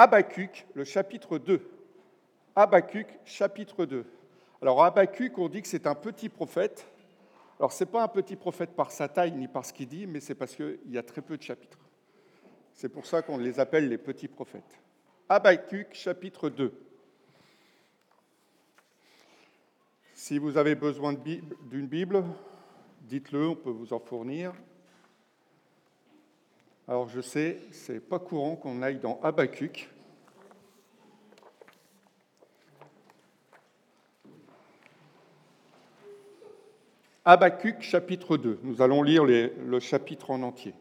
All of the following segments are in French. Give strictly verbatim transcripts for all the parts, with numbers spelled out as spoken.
Habakkuk, le chapitre deux. Habakkuk, chapitre deux. Alors Habakkuk, on dit que c'est un petit prophète. Alors ce n'est pas un petit prophète par sa taille ni par ce qu'il dit, mais c'est parce qu'il y a très peu de chapitres. C'est pour ça qu'on les appelle les petits prophètes. Habakkuk, chapitre deux. Si vous avez besoin d'une Bible, dites-le, on peut vous en fournir. Alors je sais, ce n'est pas courant qu'on aille dans Habakkuk. Habakkuk, chapitre deux. Nous allons lire les, le chapitre en entier.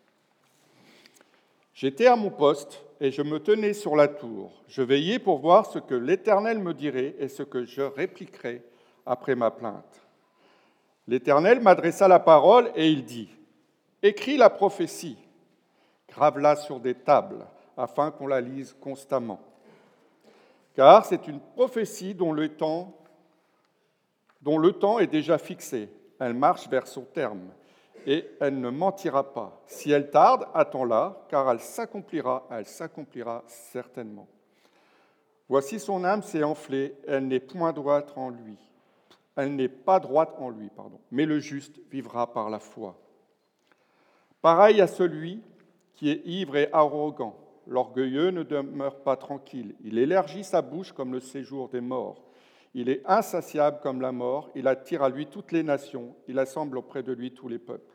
J'étais à mon poste et je me tenais sur la tour. Je veillais pour voir ce que l'Éternel me dirait et ce que je répliquerais après ma plainte. L'Éternel m'adressa la parole et il dit : écris la prophétie, grave-la sur des tables, afin qu'on la lise constamment. Car c'est une prophétie dont le temps, dont le temps est déjà fixé. Elle marche vers son terme, et elle ne mentira pas. Si elle tarde, attends-la, car elle s'accomplira, elle s'accomplira certainement. Voici son âme s'est enflée, elle n'est point droite en lui. Elle n'est pas droite en lui, pardon, mais le juste vivra par la foi. Pareil à celui qui est ivre et arrogant. L'orgueilleux ne demeure pas tranquille. Il élargit sa bouche comme le séjour des morts. Il est insatiable comme la mort. Il attire à lui toutes les nations. Il assemble auprès de lui tous les peuples.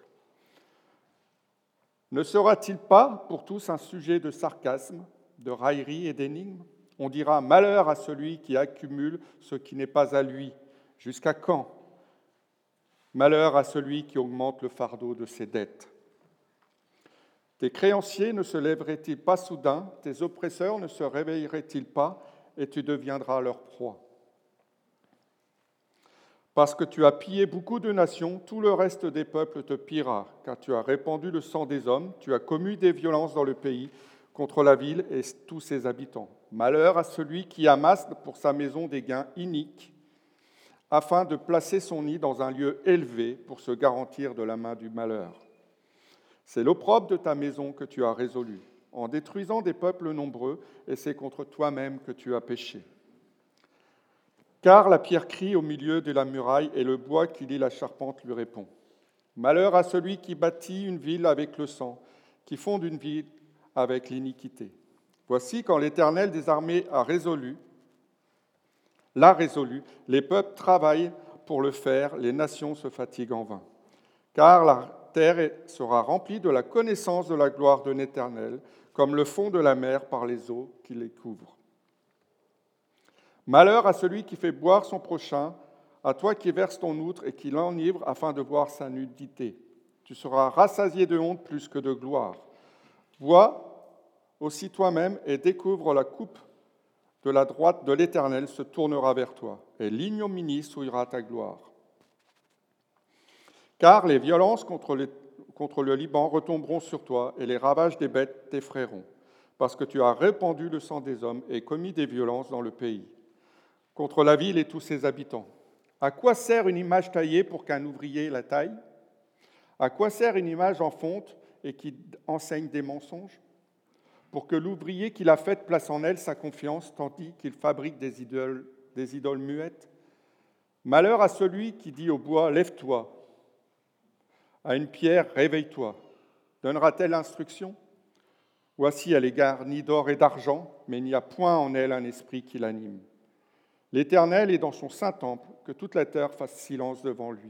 Ne sera-t-il pas pour tous un sujet de sarcasme, de raillerie et d'énigme ? On dira : malheur à celui qui accumule ce qui n'est pas à lui. Jusqu'à quand ? Malheur à celui qui augmente le fardeau de ses dettes. Tes créanciers ne se lèveraient-ils pas soudain ? Tes oppresseurs ne se réveilleraient-ils pas ? Et tu deviendras leur proie. Parce que tu as pillé beaucoup de nations, tout le reste des peuples te pillera, car tu as répandu le sang des hommes, tu as commis des violences dans le pays contre la ville et tous ses habitants. Malheur à celui qui amasse pour sa maison des gains iniques, afin de placer son nid dans un lieu élevé pour se garantir de la main du malheur. C'est l'opprobre de ta maison que tu as résolu, en détruisant des peuples nombreux, et c'est contre toi-même que tu as péché. Car la pierre crie au milieu de la muraille, et le bois qui lie la charpente lui répond. Malheur à celui qui bâtit une ville avec le sang, qui fonde une ville avec l'iniquité. Voici quand l'Éternel des armées a résolu, l'a résolu, les peuples travaillent pour le faire, les nations se fatiguent en vain. Car la terre sera remplie de la connaissance de la gloire de l'Éternel, comme le fond de la mer par les eaux qui les couvrent. Malheur à celui qui fait boire son prochain, à toi qui verses ton outre et qui l'enivre afin de voir sa nudité. Tu seras rassasié de honte plus que de gloire. Bois aussi toi-même et découvre la coupe de la droite de l'Éternel se tournera vers toi, et l'ignominie souillera ta gloire. Car les violences contre, les, contre le Liban retomberont sur toi, et les ravages des bêtes t'effrayeront, parce que tu as répandu le sang des hommes et commis des violences dans le pays, contre la ville et tous ses habitants. À quoi sert une image taillée pour qu'un ouvrier la taille ? À quoi sert une image en fonte et qui enseigne des mensonges ? Pour que l'ouvrier qui l'a faite place en elle sa confiance, tandis qu'il fabrique des idoles, des idoles muettes. Malheur à celui qui dit au bois : lève-toi, à une pierre : réveille-toi. Donnera-t-elle instruction ? Voici, elle est garnie d'or et d'argent, mais il n'y a point en elle un esprit qui l'anime. L'Éternel est dans son saint temple, que toute la terre fasse silence devant lui.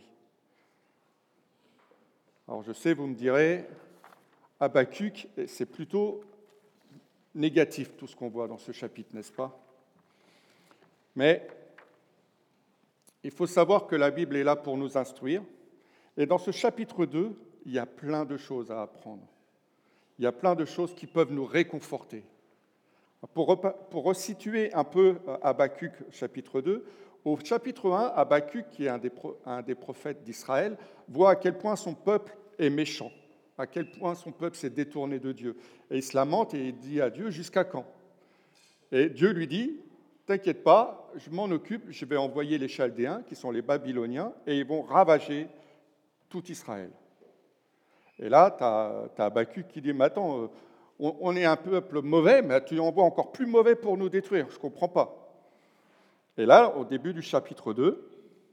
Alors je sais, vous me direz, Habakkuk, c'est plutôt négatif tout ce qu'on voit dans ce chapitre, n'est-ce pas ? Mais il faut savoir que la Bible est là pour nous instruire. Et dans ce chapitre deux, il y a plein de choses à apprendre. Il y a plein de choses qui peuvent nous réconforter. Pour, pour resituer un peu Habakkuk, chapitre deux, au chapitre un, Habakkuk, qui est un des, un des prophètes d'Israël, voit à quel point son peuple est méchant, à quel point son peuple s'est détourné de Dieu. Et il se lamente et il dit à Dieu : jusqu'à quand ? Et Dieu lui dit : t'inquiète pas, je m'en occupe, je vais envoyer les Chaldéens, qui sont les Babyloniens, et ils vont ravager tout Israël. Et là, tu as Habakkuk qui dit : mais attends, on, on est un peuple mauvais, mais tu envoies encore plus mauvais pour nous détruire. Je ne comprends pas. Et là, au début du chapitre deux,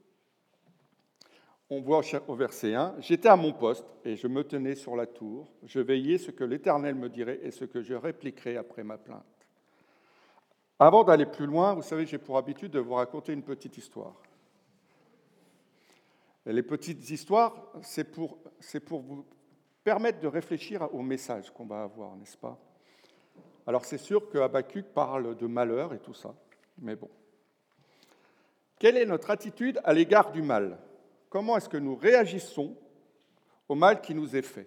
on voit au verset un, « J'étais à mon poste et je me tenais sur la tour. Je veillais ce que l'Éternel me dirait et ce que je répliquerais après ma plainte. » Avant d'aller plus loin, vous savez, j'ai pour habitude de vous raconter une petite histoire. Et les petites histoires, c'est pour, c'est pour vous permettre de réfléchir au message qu'on va avoir, n'est-ce pas? Alors c'est sûr que Habakkuk parle de malheur et tout ça, mais bon. Quelle est notre attitude à l'égard du mal? Comment est-ce que nous réagissons au mal qui nous est fait?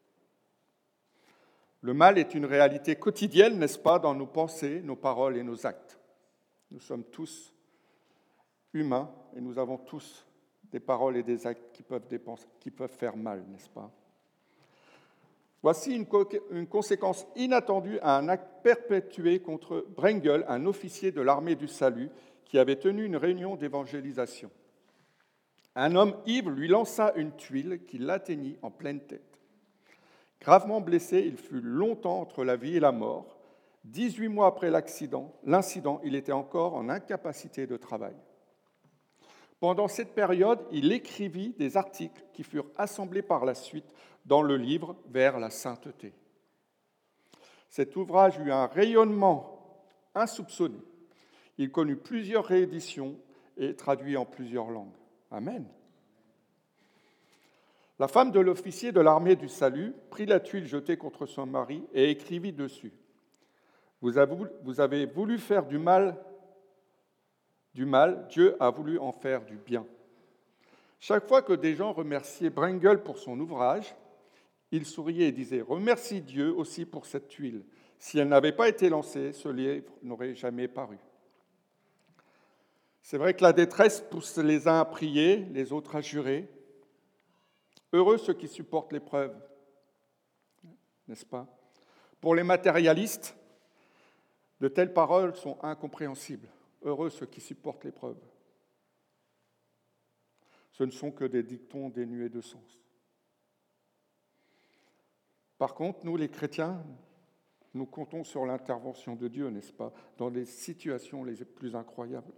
Le mal est une réalité quotidienne, n'est-ce pas, dans nos pensées, nos paroles et nos actes. Nous sommes tous humains et nous avons tous des paroles et des actes qui peuvent, dépenser, qui peuvent faire mal, n'est-ce pas? Voici une, co- une conséquence inattendue à un acte perpétué contre Brengel, un officier de l'armée du salut, qui avait tenu une réunion d'évangélisation. Un homme ivre lui lança une tuile qui l'atteignit en pleine tête. Gravement blessé, il fut longtemps entre la vie et la mort. dix-huit mois après l'accident, l'incident, il était encore en incapacité de travail. Pendant cette période, il écrivit des articles qui furent assemblés par la suite dans le livre « Vers la sainteté ». Cet ouvrage eut un rayonnement insoupçonné. Il connut plusieurs rééditions et traduit en plusieurs langues. Amen. La femme de l'officier de l'armée du salut prit la tuile jetée contre son mari et écrivit dessus. Vous avez voulu faire du mal, du mal, Dieu a voulu en faire du bien. Chaque fois que des gens remerciaient Brengel pour son ouvrage, il souriait et disait « Remercie Dieu aussi pour cette tuile. Si elle n'avait pas été lancée, ce livre n'aurait jamais paru. » C'est vrai que la détresse pousse les uns à prier, les autres à jurer. Heureux ceux qui supportent l'épreuve, n'est-ce pas? Pour les matérialistes, de telles paroles sont incompréhensibles. Heureux ceux qui supportent l'épreuve. Ce ne sont que des dictons dénués de sens. Par contre, nous, les chrétiens, nous comptons sur l'intervention de Dieu, n'est-ce pas, dans les situations les plus incroyables.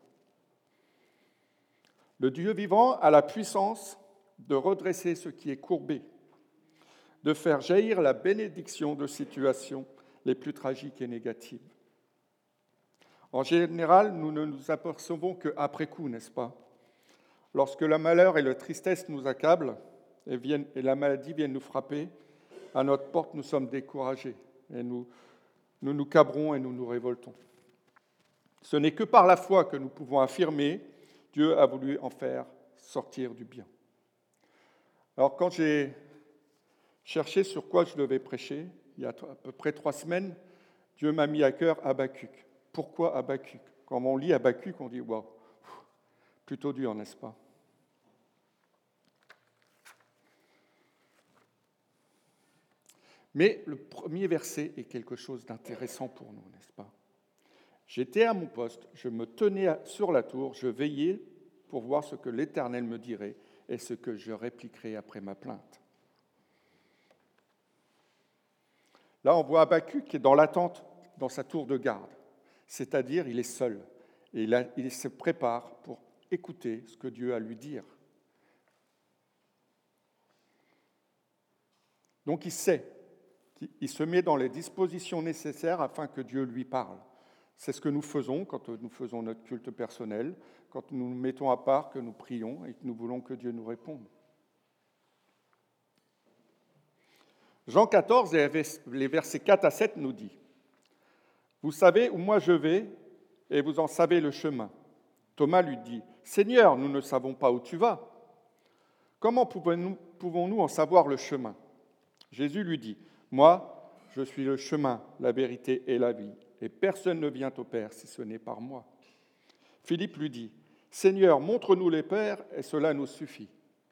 Le Dieu vivant a la puissance de redresser ce qui est courbé, de faire jaillir la bénédiction de situations les plus tragiques et négatives. En général, nous ne nous apercevons qu'après coup, n'est-ce pas? Lorsque le malheur et la tristesse nous accablent et, viennent, et la maladie viennent nous frapper, à notre porte, nous sommes découragés et nous nous, nous cabrons et nous nous révoltons. Ce n'est que par la foi que nous pouvons affirmer « Dieu a voulu en faire sortir du bien ». Alors, quand j'ai cherché sur quoi je devais prêcher, il y a à peu près trois semaines, Dieu m'a mis à cœur Habakkuk. Pourquoi Habakkuk? Quand on lit Habakkuk, on dit « Waouh, plutôt dur, n'est-ce pas ?» Mais le premier verset est quelque chose d'intéressant pour nous, n'est-ce pas? « J'étais à mon poste, je me tenais sur la tour, je veillais pour voir ce que l'Éternel me dirait et ce que je répliquerai après ma plainte. » Là, on voit Habakkuk qui est dans l'attente, dans sa tour de garde, c'est-à-dire il est seul et il, a, il se prépare pour écouter ce que Dieu a à lui dire. Donc il sait, il se met dans les dispositions nécessaires afin que Dieu lui parle. C'est ce que nous faisons quand nous faisons notre culte personnel, quand nous nous mettons à part, que nous prions et que nous voulons que Dieu nous réponde. Jean quatorze, les versets quatre à sept nous dit « Vous savez où moi je vais, et vous en savez le chemin. » Thomas lui dit « Seigneur, nous ne savons pas où tu vas. Comment pouvons-nous, pouvons-nous en savoir le chemin ?» Jésus lui dit « Moi, je suis le chemin, la vérité et la vie, et personne ne vient au Père si ce n'est par moi. » Philippe lui dit « Seigneur, montre-nous les Pères, et cela nous suffit. »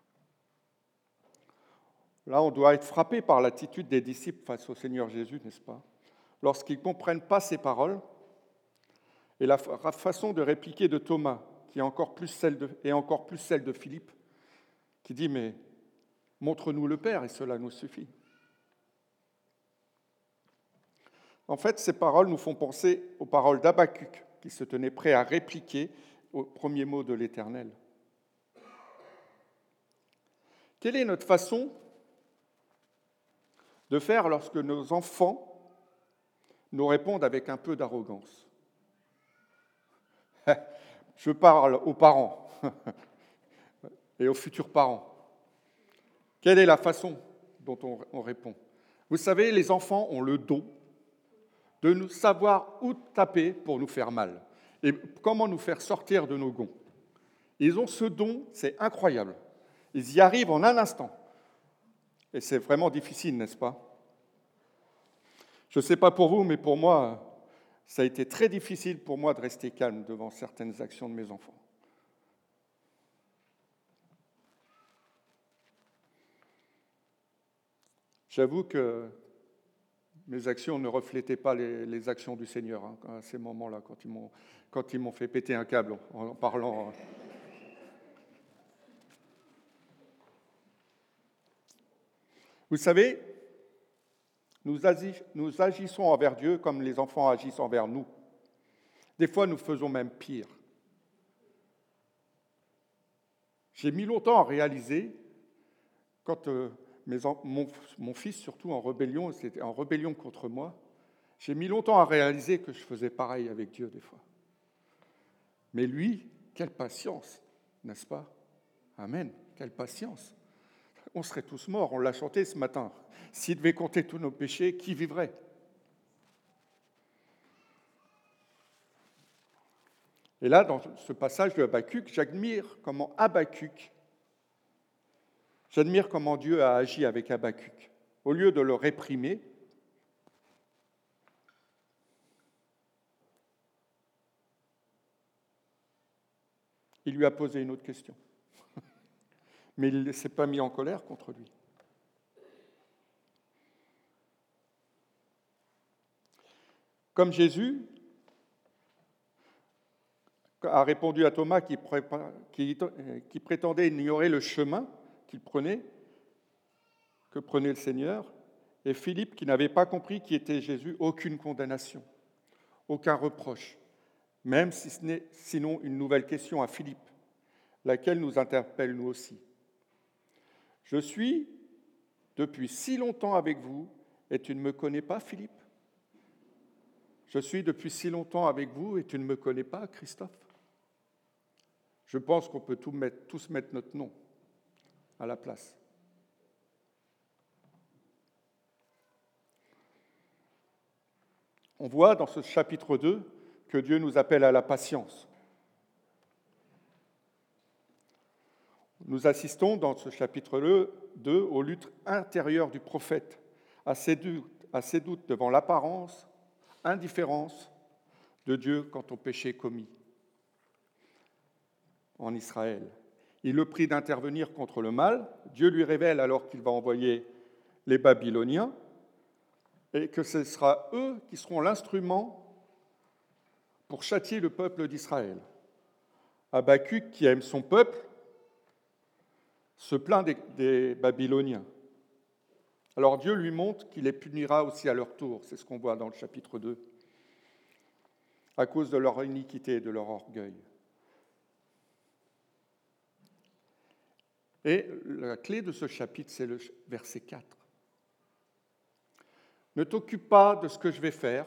Là, on doit être frappé par l'attitude des disciples face au Seigneur Jésus, n'est-ce pas? Lorsqu'ils ne comprennent pas ses paroles, et la façon de répliquer de Thomas, qui est encore plus celle de, et encore plus celle de Philippe, qui dit « Mais montre-nous le Père, et cela nous suffit. » En fait, ces paroles nous font penser aux paroles d'Habacuc, qui se tenait prêt à répliquer aux premiers mots de l'Éternel. Quelle est notre façon de faire lorsque nos enfants nous répondent avec un peu d'arrogance? Je parle aux parents et aux futurs parents. Quelle est la façon dont on, on répond? Vous savez, les enfants ont le don de nous savoir où taper pour nous faire mal et comment nous faire sortir de nos gonds. Ils ont ce don, c'est incroyable. Ils y arrivent en un instant. Et c'est vraiment difficile, n'est-ce pas? Je ne sais pas pour vous, mais pour moi, ça a été très difficile pour moi de rester calme devant certaines actions de mes enfants. J'avoue que mes actions ne reflétaient pas les, les actions du Seigneur hein, à ces moments-là, quand ils m'ont, quand ils m'ont fait péter un câble en, en parlant. Vous savez, nous, agi- nous agissons envers Dieu comme les enfants agissent envers nous. Des fois, nous faisons même pire. J'ai mis longtemps à réaliser, quand euh, mes en- mon, mon fils, surtout en rébellion, c'était en rébellion contre moi, j'ai mis longtemps à réaliser que je faisais pareil avec Dieu des fois. Mais lui, quelle patience, n'est-ce pas? Amen, quelle patience. On serait tous morts, on l'a chanté ce matin. S'il devait compter tous nos péchés, qui vivrait? Et là, dans ce passage de Habacuc, j'admire comment Habacuc, j'admire comment Dieu a agi avec Habacuc. Au lieu de le réprimer, il lui a posé une autre question. Mais il ne s'est pas mis en colère contre lui. Comme Jésus a répondu à Thomas qui, qui, qui prétendait ignorer le chemin qu'il prenait, que prenait le Seigneur, et Philippe qui n'avait pas compris qui était Jésus, aucune condamnation, aucun reproche, même si ce n'est sinon une nouvelle question à Philippe, laquelle nous interpelle nous aussi. Je suis depuis si longtemps avec vous et tu ne me connais pas, Philippe? Je suis depuis si longtemps avec vous et tu ne me connais pas, Christophe? Je pense qu'on peut tout mettre, tous mettre notre nom à la place. On voit dans ce chapitre deux que Dieu nous appelle à la patience. Nous assistons dans ce chapitre deux aux luttes intérieures du prophète, à ses doutes, à ses doutes devant l'apparence, indifférence de Dieu quant au péché commis en Israël. Il le prie d'intervenir contre le mal. Dieu lui révèle alors qu'il va envoyer les Babyloniens et que ce sera eux qui seront l'instrument pour châtier le peuple d'Israël. Habacuc, qui aime son peuple, se plaint des, des Babyloniens. Alors Dieu lui montre qu'il les punira aussi à leur tour, c'est ce qu'on voit dans le chapitre deux, à cause de leur iniquité et de leur orgueil. Et la clé de ce chapitre, c'est le verset quatre. Ne t'occupe pas de ce que je vais faire,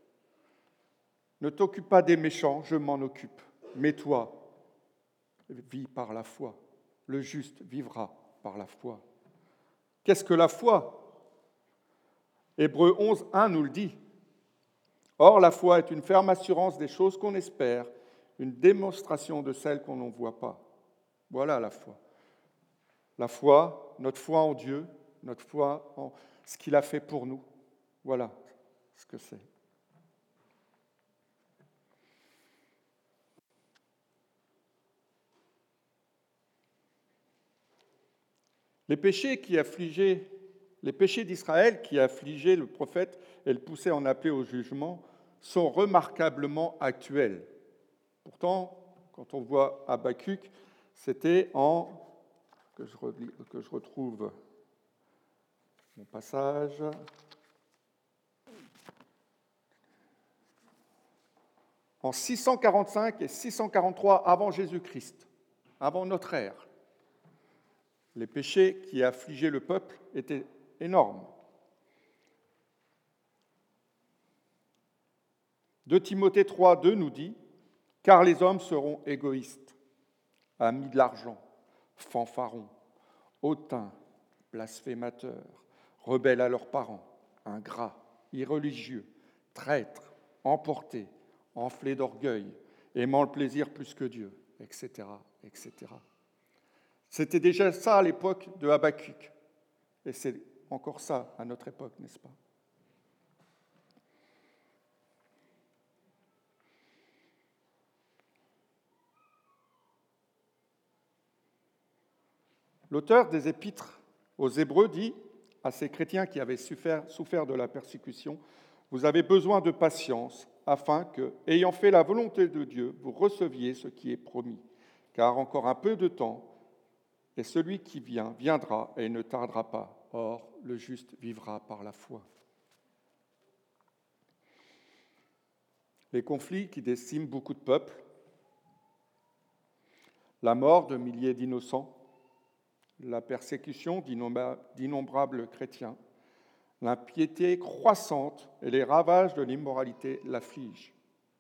ne t'occupe pas des méchants, je m'en occupe, mais toi, vis par la foi. Le juste vivra par la foi. Qu'est-ce que la foi? Hébreux onze, un nous le dit. Or, la foi est une ferme assurance des choses qu'on espère, une démonstration de celles qu'on n'en voit pas. Voilà la foi. La foi, notre foi en Dieu, notre foi en ce qu'il a fait pour nous. Voilà ce que c'est. Les péchés qui affligeaient, les péchés d'Israël qui affligeaient le prophète et le poussaient à en appeler au jugement sont remarquablement actuels. Pourtant, quand on voit Habacuc, c'était en que je, relis, que je retrouve mon passage. en six cent quarante-cinq et six cent quarante-trois avant Jésus-Christ, avant notre ère. Les péchés qui affligeaient le peuple étaient énormes. deux Timothée trois, deux nous dit « Car les hommes seront égoïstes, amis de l'argent, fanfarons, hautains, blasphémateurs, rebelles à leurs parents, ingrats, irreligieux, traîtres, emportés, enflés d'orgueil, aimant le plaisir plus que Dieu, et cetera, et cetera » C'était déjà ça à l'époque de Habakkuk, et c'est encore ça à notre époque, n'est-ce pas? L'auteur des Épîtres aux Hébreux dit à ces chrétiens qui avaient souffert, souffert de la persécution, « Vous avez besoin de patience, afin que, ayant fait la volonté de Dieu, vous receviez ce qui est promis. Car encore un peu de temps, et celui qui vient viendra et ne tardera pas. Or, le juste vivra par la foi. » Les conflits qui déciment beaucoup de peuples, la mort de milliers d'innocents, la persécution d'innombrables chrétiens, l'impiété croissante et les ravages de l'immoralité l'affligent.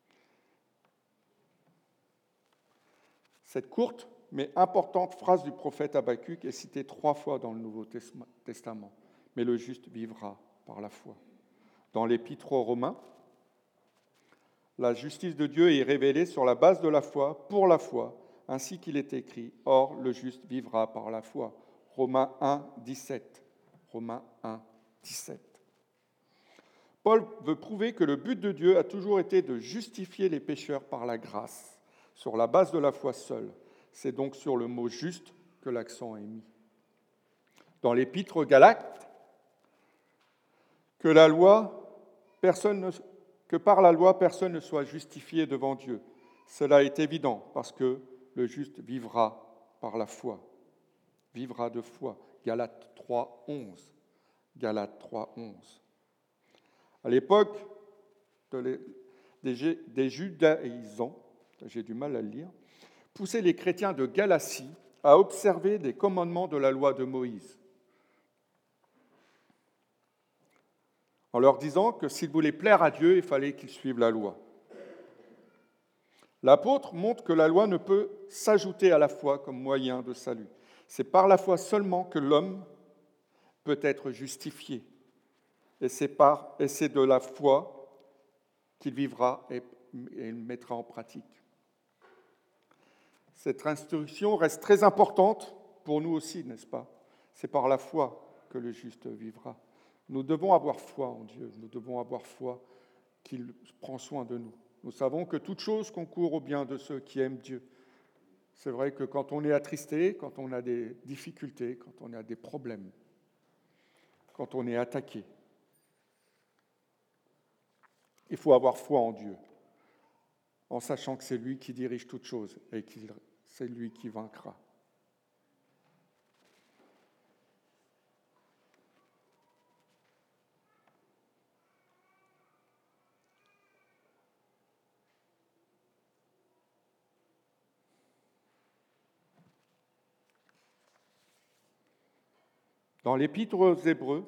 Cette courte mais importante phrase du prophète Habakkuk est citée trois fois dans le Nouveau Testament. « Mais le juste vivra par la foi ». Dans l'Épître aux Romains, la justice de Dieu est révélée sur la base de la foi, pour la foi, ainsi qu'il est écrit « Or, le juste vivra par la foi ». Romains un, dix-sept. Romains un, dix-sept. Paul veut prouver que le but de Dieu a toujours été de justifier les pécheurs par la grâce, sur la base de la foi seule. C'est donc sur le mot « juste » que l'accent est mis. Dans l'Épître aux Galates, que, la loi, personne ne, que par la loi, personne ne soit justifié devant Dieu. Cela est évident, parce que le juste vivra par la foi. Vivra de foi. Galates trois, onze. Galates trois, onze. À l'époque de des, des judaïsants, j'ai du mal à le lire, poussaient les chrétiens de Galatie à observer les commandements de la loi de Moïse, en leur disant que s'ils voulaient plaire à Dieu, il fallait qu'ils suivent la loi. L'apôtre montre que la loi ne peut s'ajouter à la foi comme moyen de salut. C'est par la foi seulement que l'homme peut être justifié. Et c'est, par, et c'est de la foi qu'il vivra et, et mettra en pratique. Cette instruction reste très importante pour nous aussi, n'est-ce pas? C'est par la foi que le juste vivra. Nous devons avoir foi en Dieu, nous devons avoir foi qu'il prend soin de nous. Nous savons que toute chose concourt au bien de ceux qui aiment Dieu. C'est vrai que quand on est attristé, quand on a des difficultés, quand on a des problèmes, quand on est attaqué, il faut avoir foi en Dieu, en sachant que c'est lui qui dirige toutes choses et que c'est lui qui vaincra. Dans l'Épître aux Hébreux,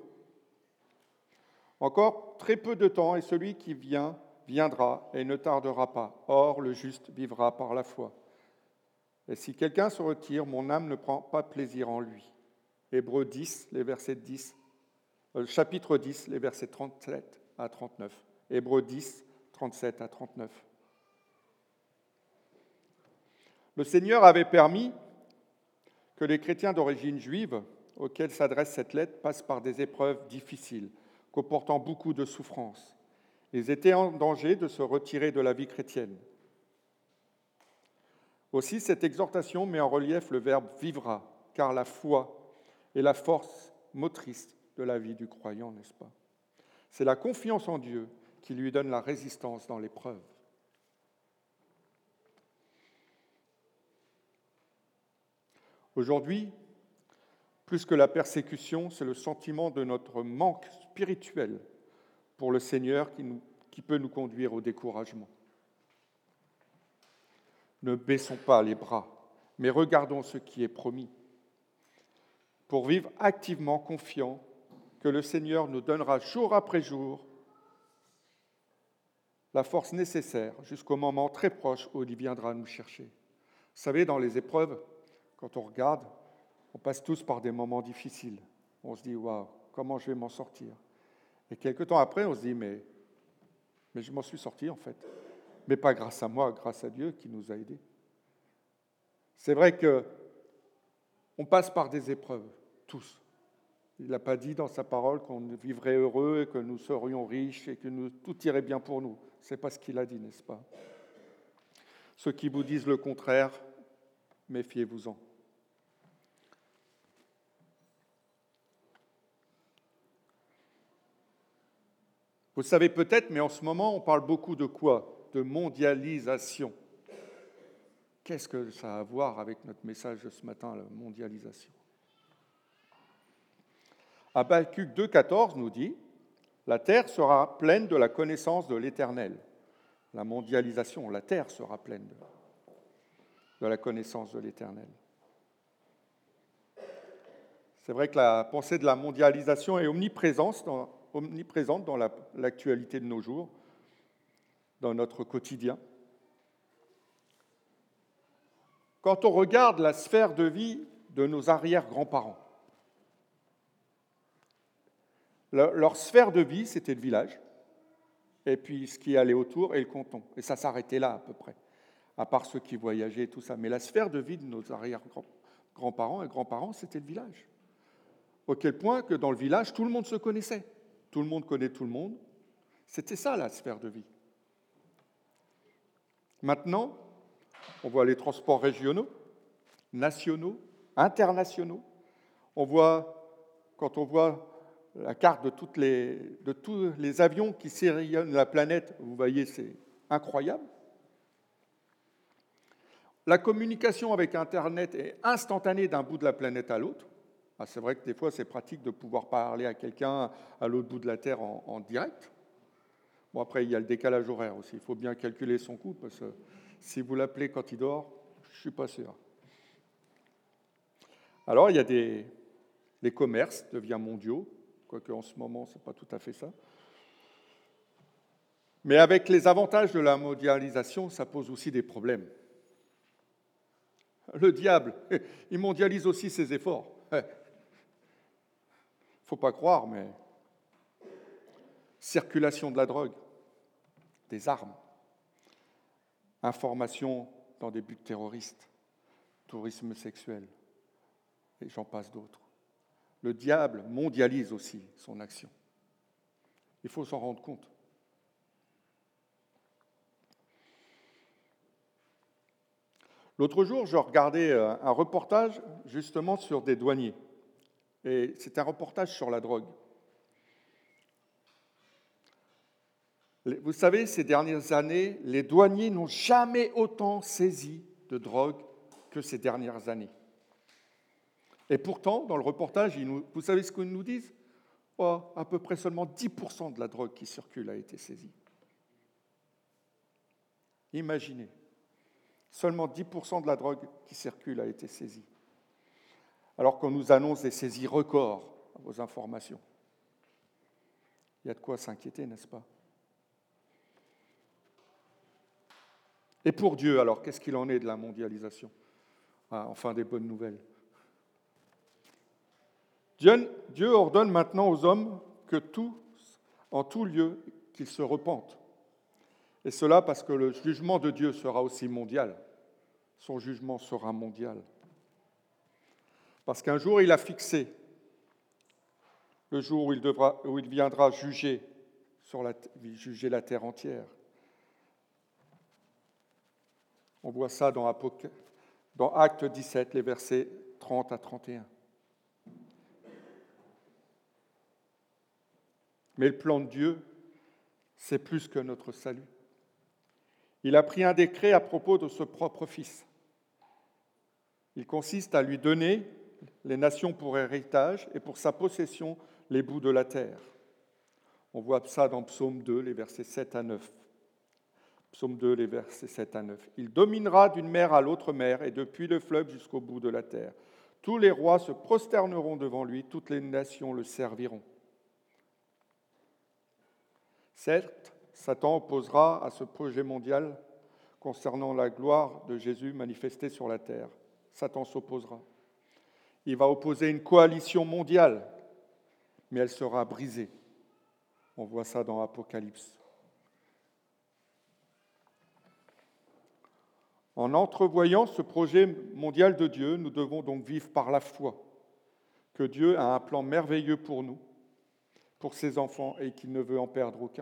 encore très peu de temps, et celui qui vient viendra et ne tardera pas. Or, le juste vivra par la foi. Et si quelqu'un se retire, mon âme ne prend pas plaisir en lui. Hébreux dix, les versets dix, euh, chapitre dix, les versets trente-sept à trente-neuf. Hébreux dix, trente-sept à trente-neuf. Le Seigneur avait permis que les chrétiens d'origine juive auxquels s'adresse cette lettre passent par des épreuves difficiles, comportant beaucoup de souffrances. Ils étaient en danger de se retirer de la vie chrétienne. Aussi, cette exhortation met en relief le verbe « vivra », car la foi est la force motrice de la vie du croyant, n'est-ce pas? C'est la confiance en Dieu qui lui donne la résistance dans l'épreuve. Aujourd'hui, plus que la persécution, c'est le sentiment de notre manque spirituel pour le Seigneur qui, nous, qui peut nous conduire au découragement. Ne baissons pas les bras, mais regardons ce qui est promis, pour vivre activement confiants que le Seigneur nous donnera jour après jour la force nécessaire jusqu'au moment très proche où il viendra nous chercher. Vous savez, dans les épreuves, quand on regarde, on passe tous par des moments difficiles. On se dit, waouh, comment je vais m'en sortir? Et quelque temps après, on se dit, mais, mais je m'en suis sorti en fait. Mais pas grâce à moi, grâce à Dieu qui nous a aidés. C'est vrai qu'on passe par des épreuves, tous. Il n'a pas dit dans sa parole qu'on vivrait heureux et que nous serions riches et que nous, tout irait bien pour nous. Ce n'est pas ce qu'il a dit, n'est-ce pas? Ceux qui vous disent le contraire, méfiez-vous-en. Vous savez peut-être, mais en ce moment, on parle beaucoup de quoi? De mondialisation. Qu'est-ce que ça a à voir avec notre message de ce matin, la mondialisation? Habacuc deux, quatorze nous dit « La terre sera pleine de la connaissance de l'Éternel ». La mondialisation, la terre sera pleine de, de la connaissance de l'Éternel. C'est vrai que la pensée de la mondialisation est omniprésente dans, omniprésente dans la, l'actualité de nos jours, dans notre quotidien. Quand on regarde la sphère de vie de nos arrière-grands-parents, leur, leur sphère de vie, c'était le village, et puis ce qui allait autour, et le canton. Et ça s'arrêtait là, à peu près, à part ceux qui voyageaient et tout ça. Mais la sphère de vie de nos arrière-grands-parents et grands-parents, c'était le village. Auquel point que dans le village, tout le monde se connaissait. Tout le monde connaît tout le monde. C'était ça, la sphère de vie. Maintenant, on voit les transports régionaux, nationaux, internationaux. On voit, quand on voit la carte de, toutes les, de tous les avions qui sillonnent la planète, vous voyez, c'est incroyable. La communication avec Internet est instantanée d'un bout de la planète à l'autre. Ah, c'est vrai que des fois, c'est pratique de pouvoir parler à quelqu'un à l'autre bout de la Terre en, en direct. Bon, après, il y a le décalage horaire aussi. Il faut bien calculer son coût, parce que si vous l'appelez quand il dort, je ne suis pas sûr. Alors, il y a des... Les commerces deviennent mondiaux, quoique en ce moment, ce n'est pas tout à fait ça. Mais avec les avantages de la mondialisation, ça pose aussi des problèmes. Le diable, il mondialise aussi ses efforts. Il ne faut pas croire, mais circulation de la drogue, des armes, information dans des buts terroristes, tourisme sexuel, et j'en passe d'autres. Le diable mondialise aussi son action. Il faut s'en rendre compte. L'autre jour, je regardais un reportage justement sur des douaniers. Et c'est un reportage sur la drogue. Vous savez, ces dernières années, les douaniers n'ont jamais autant saisi de drogue que ces dernières années. Et pourtant, dans le reportage, ils nous, vous savez ce qu'ils nous disent? Oh, à peu près seulement dix pour cent de la drogue qui circule a été saisie. Imaginez, seulement dix pour cent de la drogue qui circule a été saisie. Alors qu'on nous annonce des saisies records à vos informations. Il y a de quoi s'inquiéter, n'est-ce pas? Et pour Dieu, alors, qu'est-ce qu'il en est de la mondialisation? Ah, enfin, des bonnes nouvelles. Dieu, Dieu ordonne maintenant aux hommes que tous, en tout lieu, qu'ils se repentent. Et cela parce que le jugement de Dieu sera aussi mondial. Son jugement sera mondial. Parce qu'un jour, il a fixé le jour où il, devra, où il viendra juger, sur la, juger la terre entière. On voit ça dans, Apoc... dans Acte dix-sept, les versets trente à trente et un. Mais le plan de Dieu, c'est plus que notre salut. Il a pris un décret à propos de ce propre Fils. Il consiste à lui donner les nations pour héritage et pour sa possession les bouts de la terre. On voit ça dans Psaume deux, les versets sept à neuf. Psaume deux, les versets sept à neuf. Il dominera d'une mer à l'autre mer et depuis le fleuve jusqu'au bout de la terre. Tous les rois se prosterneront devant lui, toutes les nations le serviront. Certes, Satan opposera à ce projet mondial concernant la gloire de Jésus manifestée sur la terre. Satan s'opposera. Il va opposer une coalition mondiale, mais elle sera brisée. On voit ça dans Apocalypse. En entrevoyant ce projet mondial de Dieu, nous devons donc vivre par la foi que Dieu a un plan merveilleux pour nous, pour ses enfants, et qu'il ne veut en perdre aucun.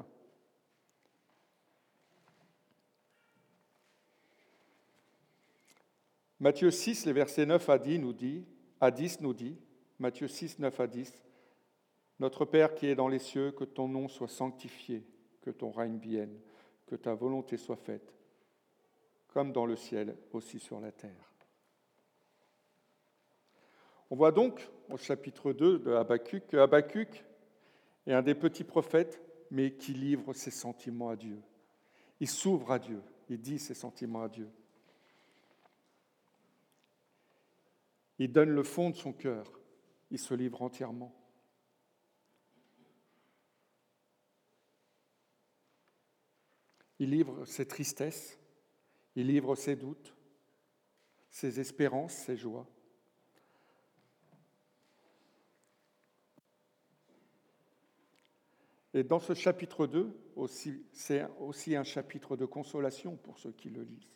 Matthieu six, les versets neuf à dix nous dit, à dix nous dit, Matthieu six, neuf à dix, « Notre Père qui es dans les cieux, que ton nom soit sanctifié, que ton règne vienne, que ta volonté soit faite, comme dans le ciel, aussi sur la terre. » On voit donc au chapitre deux de Habakkuk que Habakkuk est un des petits prophètes, mais qui livre ses sentiments à Dieu. Il s'ouvre à Dieu, il dit ses sentiments à Dieu. Il donne le fond de son cœur, il se livre entièrement. Il livre ses tristesses, il livre ses doutes, ses espérances, ses joies. Et dans ce chapitre deux, aussi, c'est aussi un chapitre de consolation pour ceux qui le lisent.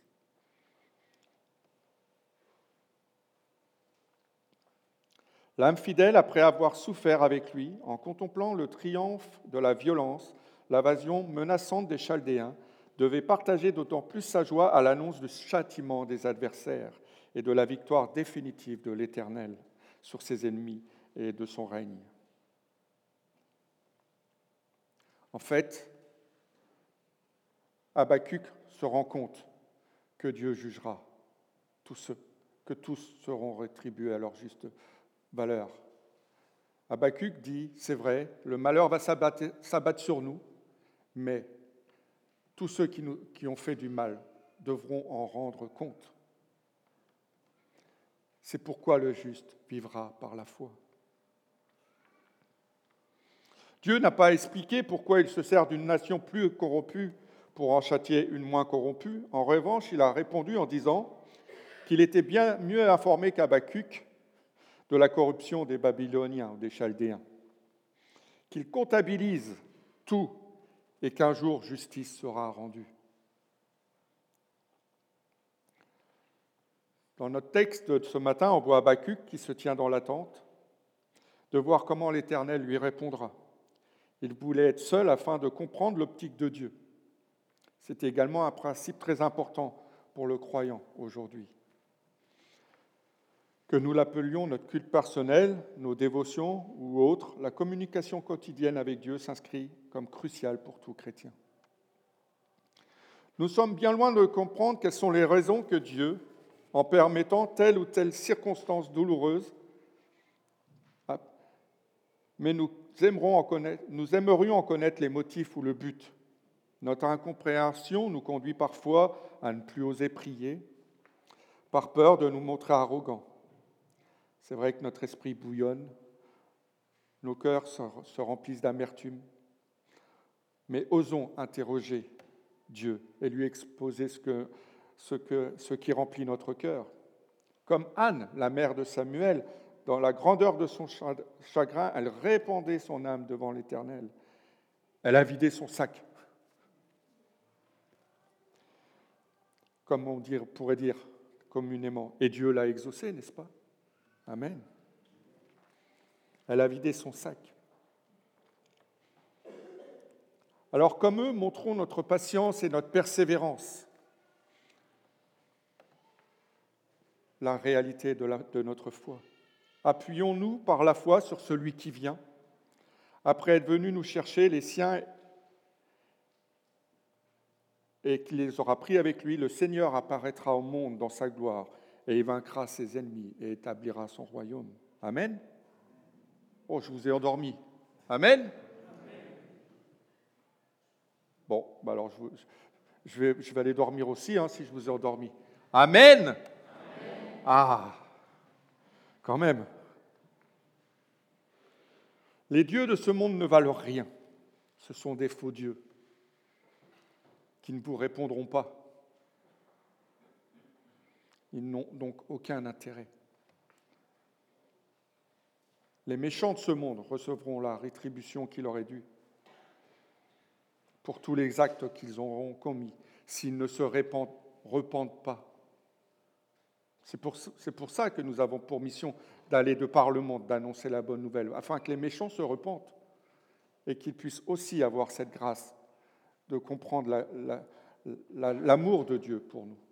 L'âme fidèle, après avoir souffert avec lui, en contemplant le triomphe de la violence, l'invasion menaçante des Chaldéens, devait partager d'autant plus sa joie à l'annonce du châtiment des adversaires et de la victoire définitive de l'Éternel sur ses ennemis et de son règne. En fait, Habakkuk se rend compte que Dieu jugera tous ceux, que tous seront rétribués à leur juste valeur. Habakkuk dit, c'est vrai, le malheur va s'abattre, s'abattre sur nous, mais tous ceux qui, nous, qui ont fait du mal devront en rendre compte. C'est pourquoi le juste vivra par la foi. Dieu n'a pas expliqué pourquoi il se sert d'une nation plus corrompue pour en châtier une moins corrompue. En revanche, il a répondu en disant qu'il était bien mieux informé qu'Habakkuk de la corruption des Babyloniens ou des Chaldéens, qu'il comptabilise tout et qu'un jour justice sera rendue. Dans notre texte de ce matin, on voit Habakkuk qui se tient dans l'attente de voir comment l'Éternel lui répondra. Il voulait être seul afin de comprendre l'optique de Dieu. C'est également un principe très important pour le croyant aujourd'hui. Que nous l'appelions notre culte personnel, nos dévotions ou autres, la communication quotidienne avec Dieu s'inscrit comme cruciale pour tout chrétien. Nous sommes bien loin de comprendre quelles sont les raisons que Dieu, en permettant telle ou telle circonstance douloureuse, mais nous, aimerons en connaître, nous aimerions en connaître les motifs ou le but. Notre incompréhension nous conduit parfois à ne plus oser prier, par peur de nous montrer arrogants. C'est vrai que notre esprit bouillonne, nos cœurs se, se remplissent d'amertume, mais osons interroger Dieu et lui exposer ce, que, ce, que, ce qui remplit notre cœur. Comme Anne, la mère de Samuel, dans la grandeur de son chagrin, elle répandait son âme devant l'Éternel. Elle a vidé son sac. Comme on pourrait dire communément. Et Dieu l'a exaucé, n'est-ce pas? Amen. Elle a vidé son sac. Alors, comme eux, montrons notre patience et notre persévérance. La réalité de, la, de notre foi. Appuyons-nous par la foi sur celui qui vient. Après être venu nous chercher, les siens, et qu'il les aura pris avec lui, le Seigneur apparaîtra au monde dans sa gloire et il vaincra ses ennemis et établira son royaume. Amen. Oh, je vous ai endormi. Amen. Bon, bah alors je vous, Je vais, je vais aller dormir aussi, hein, si je vous ai endormi. Amen. Amen. Ah, quand même. Les dieux de ce monde ne valent rien. Ce sont des faux dieux qui ne vous répondront pas. Ils n'ont donc aucun intérêt. Les méchants de ce monde recevront la rétribution qui leur est due pour tous les actes qu'ils auront commis, s'ils ne se répandent, repentent pas. C'est pour, c'est pour ça que nous avons pour mission d'aller de par le monde, d'annoncer la bonne nouvelle, afin que les méchants se repentent et qu'ils puissent aussi avoir cette grâce de comprendre la, la, la, l'amour de Dieu pour nous.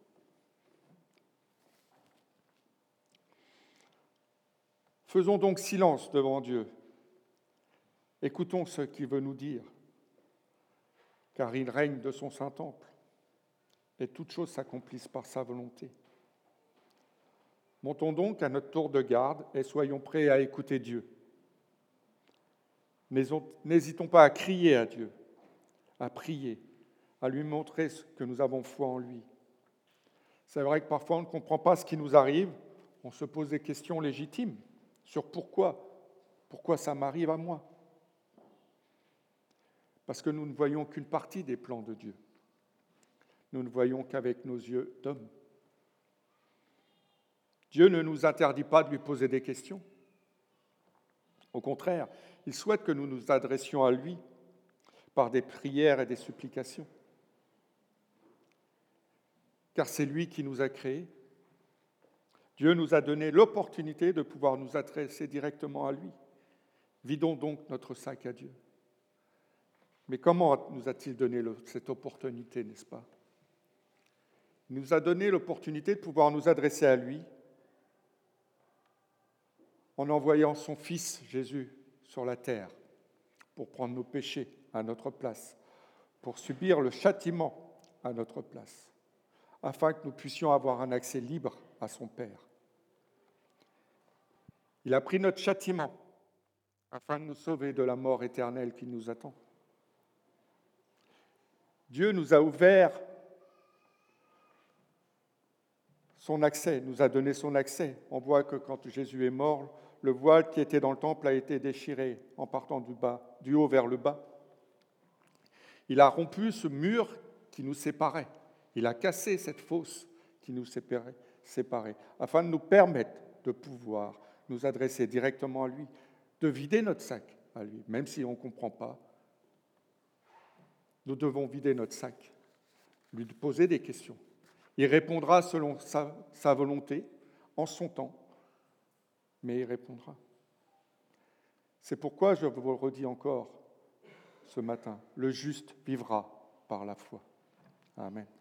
Faisons donc silence devant Dieu. Écoutons ce qu'il veut nous dire, car il règne de son saint temple, et toutes choses s'accomplissent par sa volonté. Montons donc à notre tour de garde et soyons prêts à écouter Dieu. N'hésitons pas à crier à Dieu, à prier, à lui montrer que nous avons foi en lui. C'est vrai que parfois on ne comprend pas ce qui nous arrive, on se pose des questions légitimes sur pourquoi, pourquoi ça m'arrive à moi. Parce que nous ne voyons qu'une partie des plans de Dieu. Nous ne voyons qu'avec nos yeux d'homme. Dieu ne nous interdit pas de lui poser des questions. Au contraire, il souhaite que nous nous adressions à lui par des prières et des supplications. Car c'est lui qui nous a créés. Dieu nous a donné l'opportunité de pouvoir nous adresser directement à lui. Vidons donc notre sac à Dieu. Mais comment nous a-t-il donné cette opportunité, n'est-ce pas ? Il nous a donné l'opportunité de pouvoir nous adresser à lui en envoyant son Fils Jésus sur la terre pour prendre nos péchés à notre place, pour subir le châtiment à notre place, afin que nous puissions avoir un accès libre à son Père. Il a pris notre châtiment afin de nous sauver de la mort éternelle qui nous attend. Dieu nous a ouvert son accès, nous a donné son accès. On voit que quand Jésus est mort, le voile qui était dans le temple a été déchiré en partant du bas, du haut vers le bas. Il a rompu ce mur qui nous séparait. Il a cassé cette fosse qui nous séparait, séparait afin de nous permettre de pouvoir nous adresser directement à lui, de vider notre sac à lui, même si on ne comprend pas. Nous devons vider notre sac, lui poser des questions. Il répondra selon sa, sa volonté, en son temps, mais il répondra. C'est pourquoi je vous le redis encore ce matin, le juste vivra par la foi. Amen.